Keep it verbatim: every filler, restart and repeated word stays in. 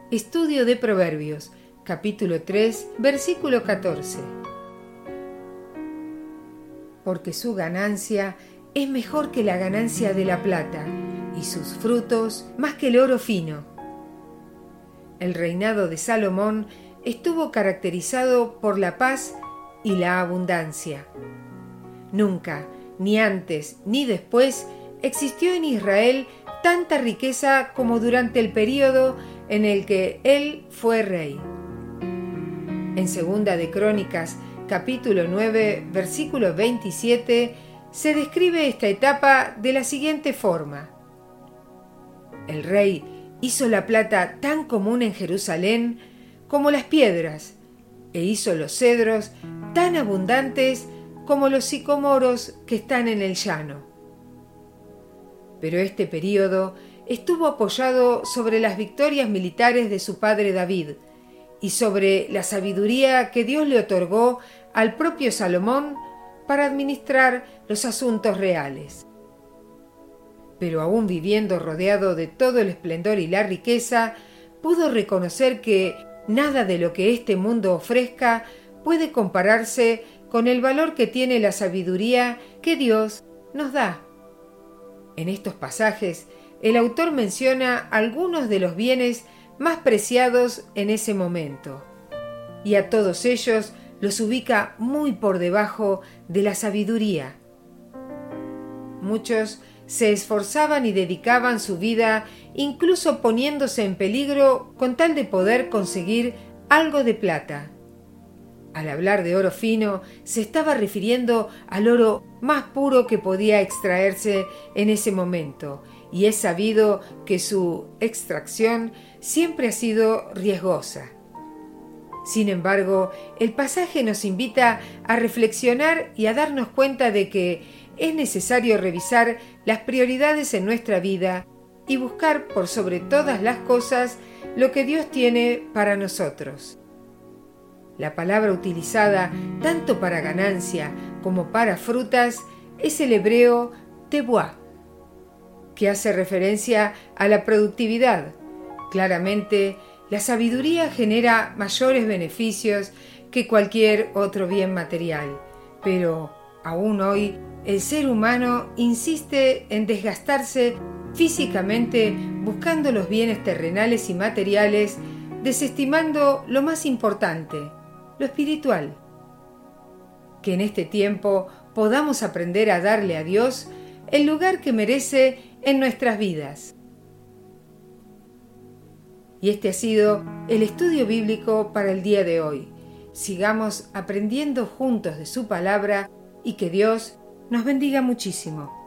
Estudio de Proverbios, capítulo tres, versículo catorce. Porque su ganancia es mejor que la ganancia de la plata, y sus frutos más que el oro fino. El reinado de Salomón estuvo caracterizado por la paz y la abundancia. Nunca, ni antes ni después, existió en Israel tanta riqueza como durante el período en el que él fue rey. En Segunda de Crónicas, capítulo nueve, versículo veintisiete, se describe esta etapa de la siguiente forma. El rey hizo la plata tan común en Jerusalén como las piedras, e hizo los cedros tan abundantes como los sicomoros que están en el llano. Pero este período estuvo apoyado sobre las victorias militares de su padre David y sobre la sabiduría que Dios le otorgó al propio Salomón para administrar los asuntos reales. Pero aún viviendo rodeado de todo el esplendor y la riqueza, pudo reconocer que nada de lo que este mundo ofrezca puede compararse con el valor que tiene la sabiduría que Dios nos da. En estos pasajes, el autor menciona algunos de los bienes más preciados en ese momento, y a todos ellos los ubica muy por debajo de la sabiduría. Muchos se esforzaban y dedicaban su vida, incluso poniéndose en peligro con tal de poder conseguir algo de plata. Al hablar de oro fino, se estaba refiriendo al oro más puro que podía extraerse en ese momento, y es sabido que su extracción siempre ha sido riesgosa. Sin embargo, el pasaje nos invita a reflexionar y a darnos cuenta de que es necesario revisar las prioridades en nuestra vida y buscar por sobre todas las cosas lo que Dios tiene para nosotros. La palabra utilizada tanto para ganancia como para frutas es el hebreo tebuá, que hace referencia a la productividad. Claramente, la sabiduría genera mayores beneficios que cualquier otro bien material, pero aún hoy el ser humano insiste en desgastarse físicamente buscando los bienes terrenales y materiales, desestimando lo más importante, lo espiritual. Que en este tiempo podamos aprender a darle a Dios el lugar que merece en nuestras vidas. Y este ha sido el estudio bíblico para el día de hoy. Sigamos aprendiendo juntos de su palabra y que Dios nos bendiga muchísimo.